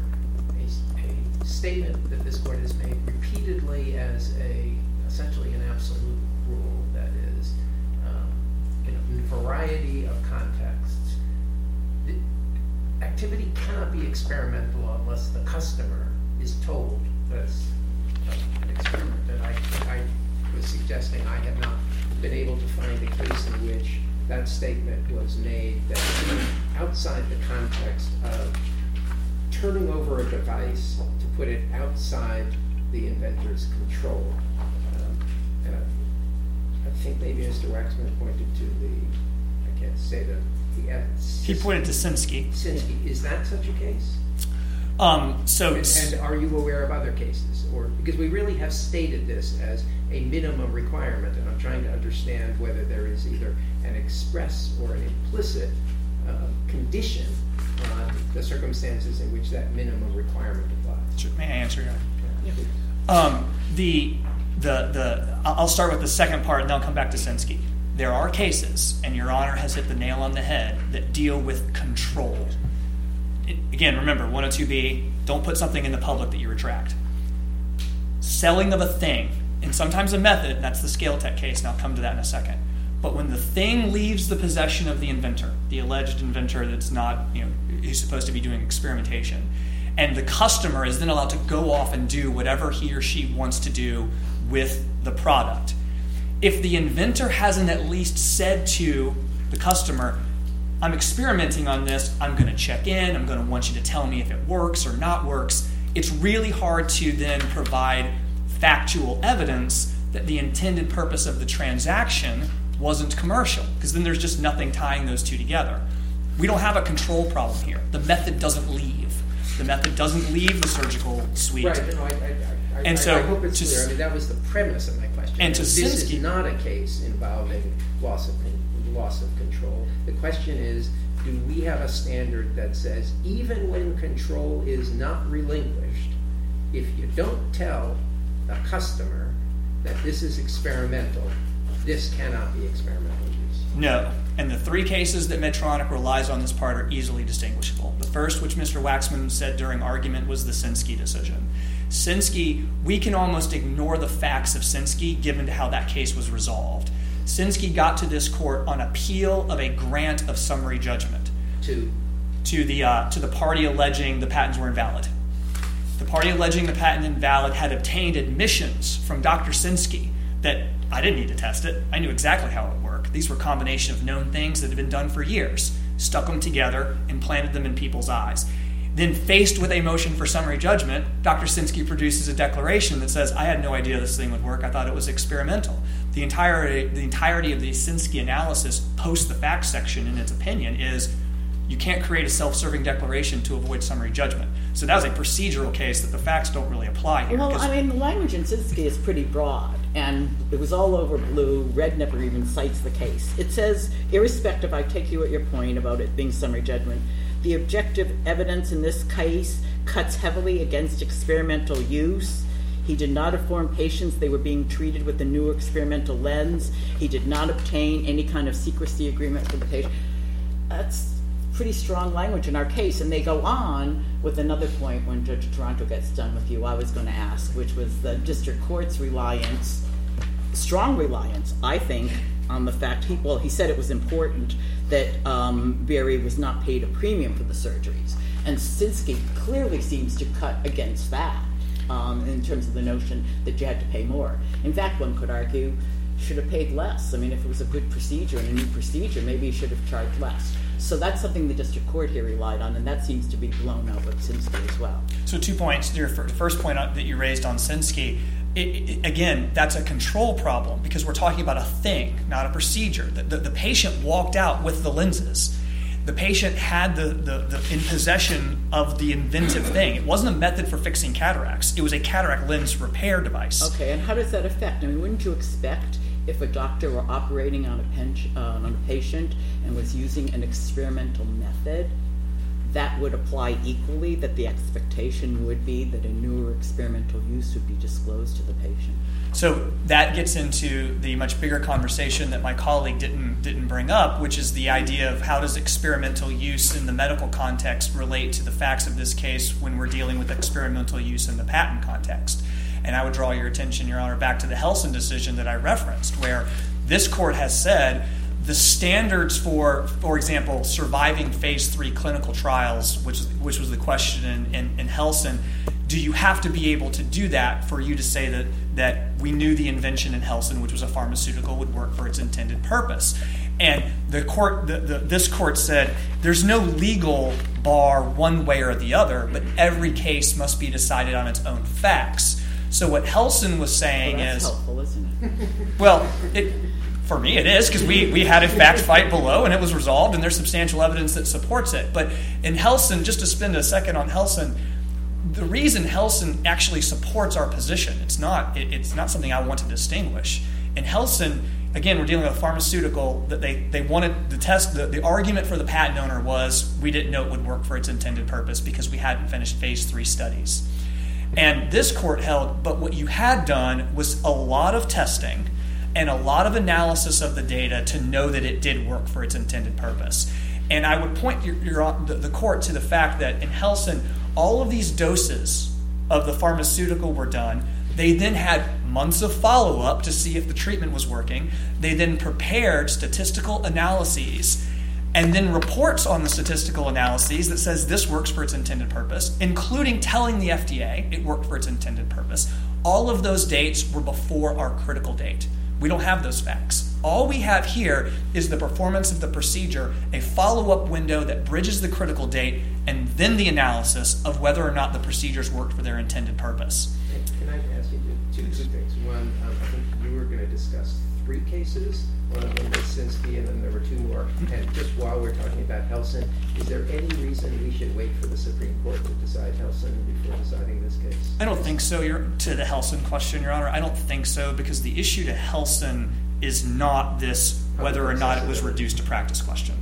a, a statement that this court has made repeatedly as a essentially an absolute rule that is, um, you know, in a variety of contexts, the activity cannot be experimental unless the customer is told that's an experiment. And I, I was suggesting I had not been able to find a case in which that statement was made that outside the context of turning over a device to put it outside the inventor's control. Um, and I, I think maybe Mister Waxman pointed to the, I can't say the, the uh, He pointed to Sinsky. Sinsky. Is that such a case? Um, so And, and are you aware of other cases? Or because we really have stated this as a minimum requirement, and I'm trying to understand whether there is either an express or an implicit uh, condition on the circumstances in which that minimum requirement applies. may I answer your? Yeah. Um, the the the I'll start with the second part, and then I'll come back to Sinsky. There are cases, and Your Honor has hit the nail on the head, that deal with control. It, again, remember, one oh two B, don't put something in the public that you retract. Selling of a thing, and sometimes a method, that's the Scale Tech case, and I'll come to that in a second. But when the thing leaves the possession of the inventor, the alleged inventor that's not, you know, who's supposed to be doing experimentation, and the customer is then allowed to go off and do whatever he or she wants to do with the product. If the inventor hasn't at least said to the customer, I'm experimenting on this, I'm going to check in, I'm going to want you to tell me if it works or not works, it's really hard to then provide factual evidence that the intended purpose of the transaction wasn't commercial, because then there's just nothing tying those two together. We don't have a control problem here. The method doesn't leave. The method doesn't leave the surgical suite. Right, no, I, I, I, And I, so I hope it's to clear. s- I mean, that was the premise of my question. And to this Sinsky- is not a case involving loss of con- loss of control. The question is, do we have a standard that says even when control is not relinquished, if you don't tell the customer that this is experimental, this cannot be experimental use? No. And the three cases that Medtronic relies on this part are easily distinguishable. The first, which Mister Waxman said during argument, was the Sinsky decision. Sinsky, we can almost ignore the facts of Sinsky given to how that case was resolved. Sinskey got to this court on appeal of a grant of summary judgment To to the uh, to the party alleging the patents were invalid. The party alleging the patent invalid had obtained admissions from Doctor Sinskey that I didn't need to test it. I knew exactly how it would work. These were a combination of known things that had been done for years, stuck them together, and planted them in people's eyes. Then, faced with a motion for summary judgment, Doctor Sinskey produces a declaration that says, I had no idea this thing would work. I thought it was experimental. The entirety, the entirety of the Sinskey analysis post the facts section in its opinion is you can't create a self-serving declaration to avoid summary judgment. So that was a procedural case that the facts don't really apply here. Well, 'cause- I mean, the language in Sinskey is pretty broad, and it was all over blue. Red never even cites the case. It says, irrespective, I take you at your point about it being summary judgment, the objective evidence in this case cuts heavily against experimental use. He did not inform patients they were being treated with the new experimental lens. He did not obtain any kind of secrecy agreement for the patient. That's pretty strong language in our case. And they go on with another point when Judge Toronto gets done with you, I was going to ask, which was the district court's reliance, strong reliance, I think, on the fact, he, well, he said it was important that um, Berry was not paid a premium for the surgeries. And Sinskey clearly seems to cut against that um, in terms of the notion that you had to pay more. In fact, one could argue should have paid less. I mean, if it was a good procedure and a new procedure, maybe you should have charged less. So that's something the district court here relied on, and that seems to be blown out with Sinskey as well. So two points. Your first point that you raised on Sinskey, it, it, again, that's a control problem because we're talking about a thing, not a procedure. The, the, the patient walked out with the lenses. The patient had the, the, the in possession of the inventive thing. It wasn't a method for fixing cataracts. It was a cataract lens repair device. Okay, and how does that affect? I mean, wouldn't you expect if a doctor were operating on a, pen, uh, on a patient and was using an experimental method, that would apply equally, that the expectation would be that a newer experimental use would be disclosed to the patient? So that gets into the much bigger conversation that my colleague didn't didn't bring up, which is the idea of how does experimental use in the medical context relate to the facts of this case when we're dealing with experimental use in the patent context. And I would draw your attention, Your Honor, back to the Helson decision that I referenced, where this court has said the standards for, for example, surviving phase three clinical trials, which, which was the question in, in, in Helson, do you have to be able to do that for you to say that, that we knew the invention in Helson, which was a pharmaceutical, would work for its intended purpose? And the court, the, the, this court said there's no legal bar one way or the other, but every case must be decided on its own facts. So what Helson was saying well, that's is... helpful, isn't it? Well, it, for me it is, because we, we had a fact fight below and it was resolved and there's substantial evidence that supports it. But in Helson, just to spend a second on Helson, the reason Helson actually supports our position, it's not, it, it's not something I want to distinguish. In Helson, again, we're dealing with a pharmaceutical that they, they wanted the test, the, the argument for the patent owner was we didn't know it would work for its intended purpose because we hadn't finished phase three studies. And this court held, but what you had done was a lot of testing and a lot of analysis of the data to know that it did work for its intended purpose. And I would point your, your, the, the court to the fact that in Helson, all of these doses of the pharmaceutical were done. They then had months of follow-up to see if the treatment was working. They then prepared statistical analyses and then reports on the statistical analyses that says this works for its intended purpose, including telling the F D A it worked for its intended purpose. All of those dates were before our critical date. We don't have those facts. All we have here is the performance of the procedure, a follow-up window that bridges the critical date, and then the analysis of whether or not the procedures worked for their intended purpose. Can I ask you two, two things? One, um, I think you were going to discuss three cases. One of them was Sinskey, and then there were two more. And just while we're talking about Helson, is there any reason we should wait for the Supreme Court to decide Helson before deciding this case? I don't think so. You're, to the Helson question, Your Honor, I don't think so, because the issue to Helson is not this whether or not it was reduced to practice question.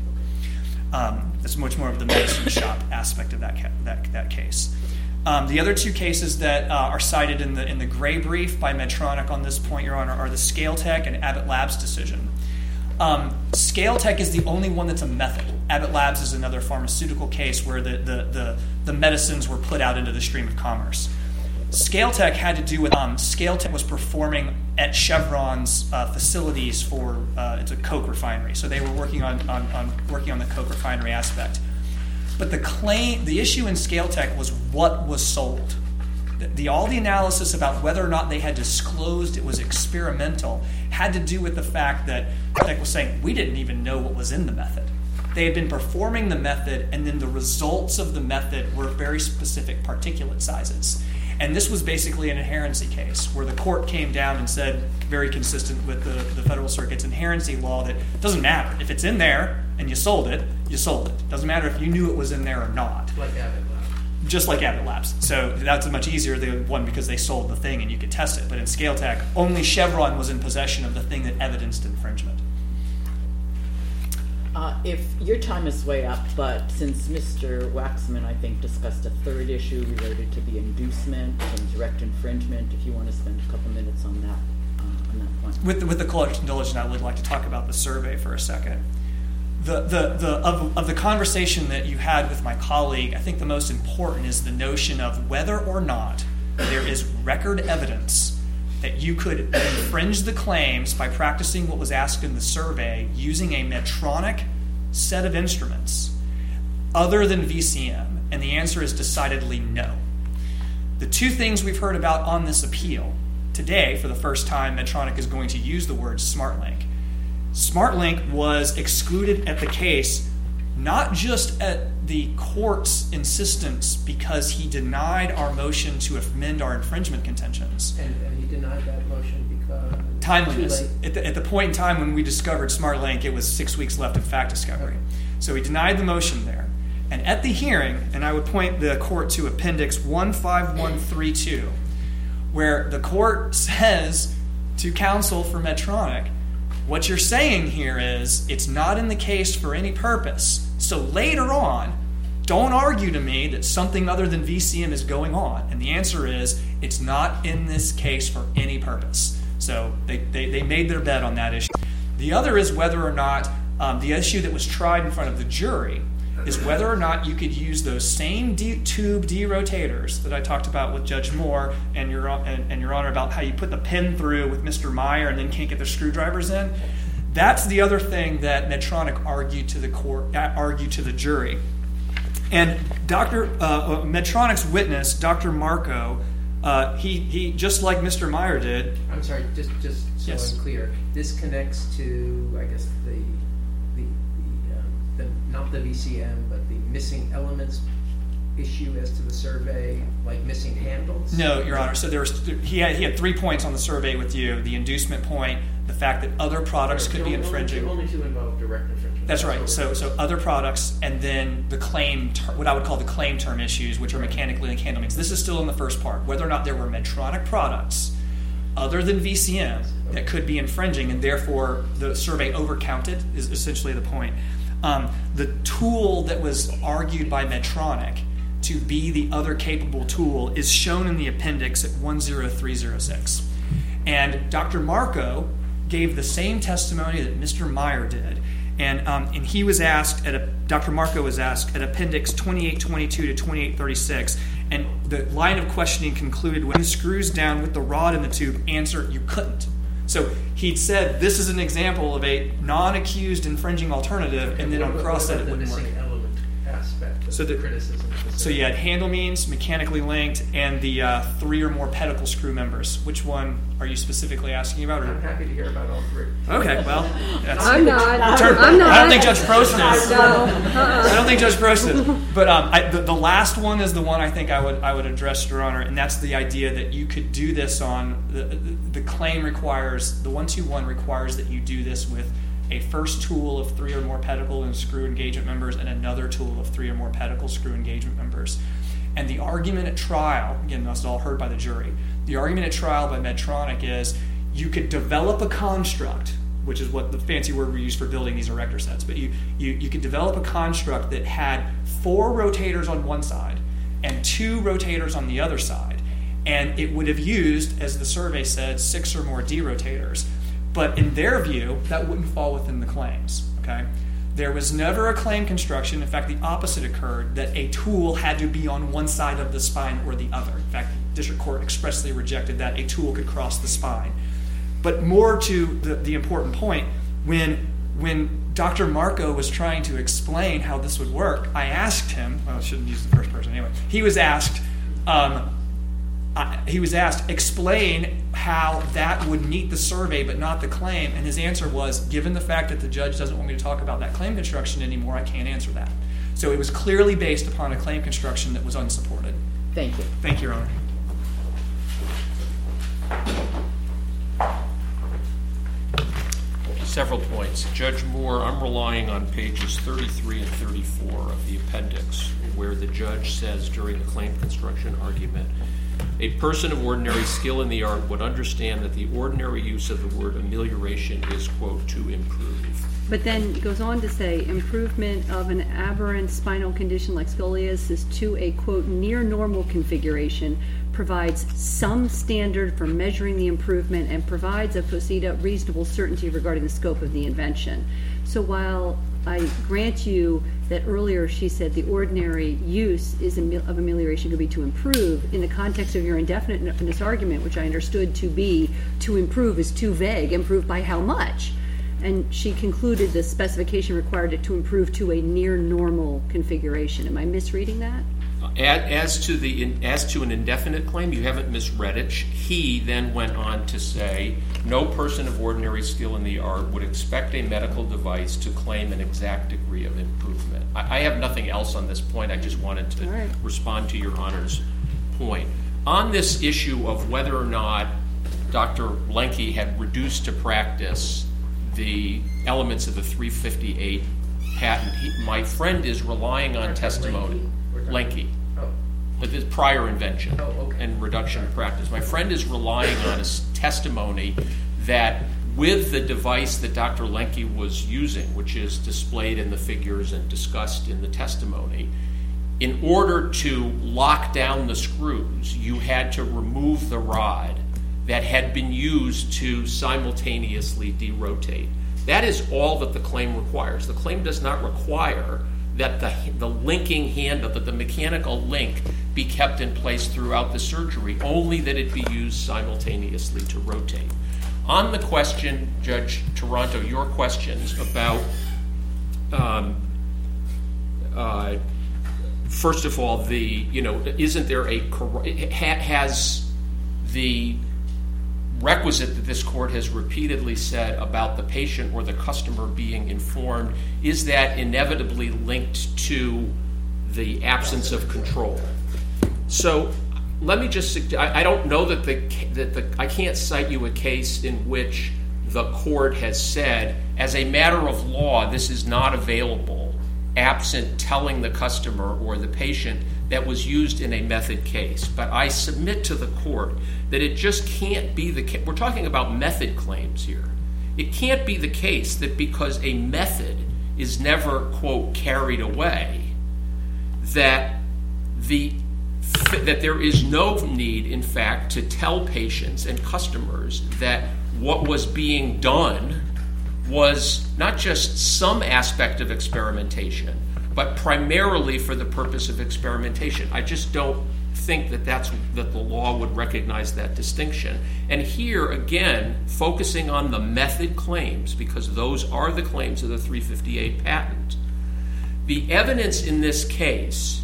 Um, it's much more of the medicine shop aspect of that ca- that, that case. Um, the other two cases that uh, are cited in the in the gray brief by Medtronic on this point, Your Honor, are the ScaleTech and Abbott Labs decision. Um, ScaleTech is the only one that's a method. Abbott Labs is another pharmaceutical case where the, the, the, the medicines were put out into the stream of commerce. ScaleTech had to do with um, ScaleTech was performing at Chevron's uh, facilities for uh, it's a coke refinery, so they were working on, on, on working on the coke refinery aspect. But the claim, the issue in ScaleTech was what was sold. The, the all the analysis about whether or not they had disclosed it was experimental had to do with the fact that ScaleTech was saying we didn't even know what was in the method. They had been performing the method, and then the results of the method were very specific particulate sizes. And this was basically an inherency case where the court came down and said, very consistent with the, the Federal Circuit's inherency law, that it doesn't matter. If it's in there and you sold it, you sold it. Doesn't matter if you knew it was in there or not. Like Abbott Labs. Just like Abbott Labs. So that's a much easier than one because they sold the thing and you could test it. But in ScaleTech, only Chevron was in possession of the thing that evidenced infringement. Uh, if your time is way up, but since Mister Waxman, I think, discussed a third issue related to the inducement and direct infringement, if you want to spend a couple minutes on that, uh, on that point. With the, with the court's indulgence, I would like to talk about the survey for a second. The, the, the, of, of the conversation that you had with my colleague, I think the most important is the notion of whether or not there is record evidence that you could infringe the claims by practicing what was asked in the survey using a Medtronic set of instruments other than V C M? And the answer is decidedly no. The two things we've heard about on this appeal, today, for the first time, Medtronic is going to use the word SmartLink. SmartLink was excluded at the case, not just at the court's insistence because he denied our motion to amend our infringement contentions. And, and he denied that motion because... Timeliness. Too late. At the, at the point in time when we discovered SmartLink, it was six weeks left of fact discovery. So he denied the motion there. And at the hearing, and I would point the court to Appendix one five one three two, where the court says to counsel for Medtronic, what you're saying here is it's not in the case for any purpose. So later on, don't argue to me that something other than V C M is going on. And the answer is it's not in this case for any purpose. So they, they, they made their bet on that issue. The other is whether or not um, the issue that was tried in front of the jury is whether or not you could use those same D- tube derotators that I talked about with Judge Moore and your, and, and your Honor about how you put the pin through with Mister Meyer and then can't get the screwdrivers in. That's the other thing that Medtronic argued to the court, uh, argued to the jury. And Doctor Uh, Medtronic's witness, Doctor Marco, uh, he he just like Mister Meyer did. I'm sorry, just just so Yes. I'm clear. This connects to, I guess, the the, the, um, the not the V C M, but the missing elements issue as to the survey, like missing handles. No, Your Honor. So there was he had he had three points on the survey with you: the inducement point, the fact that other products could be infringing. Only two involve direct infringement. That's right. So, so other products, and then the claim, ter- what I would call the claim term issues, which are mechanically linked handle means. This is still in the first part. Whether or not there were Medtronic products other than V C M that could be infringing, and therefore the survey overcounted is essentially the point. Um, the tool that was argued by Medtronic to be the other capable tool is shown in the appendix at one zero three zero six, and Doctor Marco gave the same testimony that Mister Meyer did. And um, and he was asked at a Doctor Marco was asked at Appendix twenty-eight twenty-two to twenty-eight thirty-six, and the line of questioning concluded when the screws down with the rod in the tube. Answer: you couldn't. So he'd said this is an example of a non-accused infringing alternative, and then on cross said it wouldn't work. The missing element aspect of So the- the criticism. of the So you had handle means, mechanically linked, and the uh, three or more pedicle screw members. Which one are you specifically asking about? I'm Or? happy to hear about all three. Okay, well, that's. I'm not. Turn- I'm not. I don't think Judge Prost is. No. Uh-uh. I don't think Judge Prost is. But um, I, the, the last one is the one I think I would I would address, Your Honor, and that's the idea that you could do this on the the, the claim requires the one two one requires that you do this with a first tool of three or more pedicle and screw engagement members and another tool of three or more pedicle screw engagement members. And the argument at trial, again, that's all heard by the jury, the argument at trial by Medtronic is you could develop a construct, which is what the fancy word we use for building these erector sets, but you, you, you could develop a construct that had four rotators on one side and two rotators on the other side, and it would have used, as the survey said, six or more derotators. But in their view, that wouldn't fall within the claims, okay? There was never a claim construction. In fact, the opposite occurred, that a tool had to be on one side of the spine or the other. In fact, district court expressly rejected that a tool could cross the spine. But more to the, the important point, when when Doctor Marco was trying to explain how this would work, I asked him, well, I shouldn't use the first person anyway, he was asked, um, I, he was asked, explain how that would meet the survey but not the claim, and his answer was, given the fact that the judge doesn't want me to talk about that claim construction anymore, I can't answer that. So it was clearly based upon a claim construction that was unsupported. Thank you. Thank you, Your Honor. Several points. Judge Moore, I'm relying on pages thirty-three and thirty-four of the appendix, where the judge says during the claim construction argument, a person of ordinary skill in the art would understand that the ordinary use of the word amelioration is, quote, to improve. But then goes on to say improvement of an aberrant spinal condition like scoliosis to a, quote, near normal configuration provides some standard for measuring the improvement and provides a posita reasonable certainty regarding the scope of the invention. So while I grant you that earlier she said the ordinary use is of amelioration could be to improve, in the context of your indefiniteness argument, which I understood to be to improve is too vague, improve by how much? And she concluded the specification required it to improve to a near normal configuration. Am I misreading that? As to the as to an indefinite claim, you haven't misread it. He then went on to say, no person of ordinary skill in the art would expect a medical device to claim an exact degree of improvement. I, I have nothing else on this point. I just wanted to right. respond to Your Honor's point. On this issue of whether or not Doctor Lenke had reduced to practice the elements of the three fifty-eight patent, he, my friend is relying on Doctor testimony. Lenke. Lenke. Oh. But this prior invention Oh, okay. and reduction of practice. My friend is relying on his testimony that with the device that Doctor Lenke was using, which is displayed in the figures and discussed in the testimony, in order to lock down the screws, you had to remove the rod that had been used to simultaneously derotate. That is all that the claim requires. The claim does not require that the, the linking handle, that the mechanical link be kept in place throughout the surgery, only that it be used simultaneously to rotate. On the question, Judge Toronto, your questions about, um, uh, first of all, the, you know, isn't there a, has the requisite that this court has repeatedly said about the patient or the customer being informed, is that inevitably linked to the absence of control? So let me just suggest, I, I don't know that the, that the, I can't cite you a case in which the court has said, as a matter of law, this is not available, absent telling the customer or the patient that was used in a method case. But I submit to the court that it just can't be the case. We're talking about method claims here. It can't be the case that because a method is never, quote, carried away, that the that there is no need, in fact, to tell patients and customers that what was being done was not just some aspect of experimentation, but primarily for the purpose of experimentation. I just don't think that that's that the law would recognize that distinction. And here, again, focusing on the method claims, because those are the claims of the three fifty-eight patent, the evidence in this case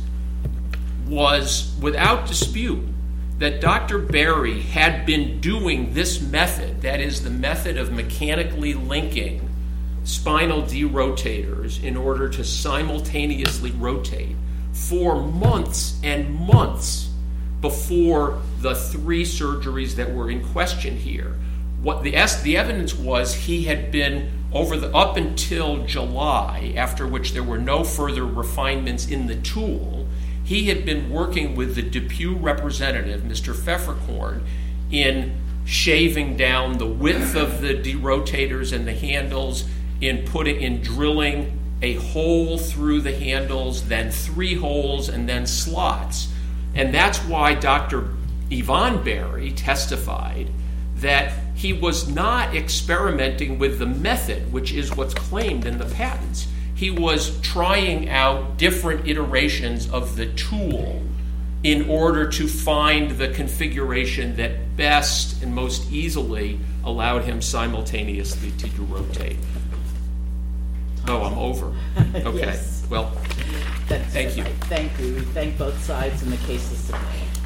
was without dispute that Doctor Berry had been doing this method, that is the method of mechanically linking spinal derotators in order to simultaneously rotate, for months and months before the three surgeries that were in question here. What the, the evidence was, he had been over the up until July, after which there were no further refinements in the tool, he had been working with the Depew representative, Mister Pfefferkorn, in shaving down the width of the derotators and the handles, in putting in drilling a hole through the handles, then three holes, and then slots. And that's why Doctor Yvonne Berry testified that he was not experimenting with the method, which is what's claimed in the patents. He was trying out different iterations of the tool in order to find the configuration that best and most easily allowed him simultaneously to rotate. Oh, I'm over. Okay. Yes. Well, That's Thank you. right. Thank you. We thank both sides in the cases submitted.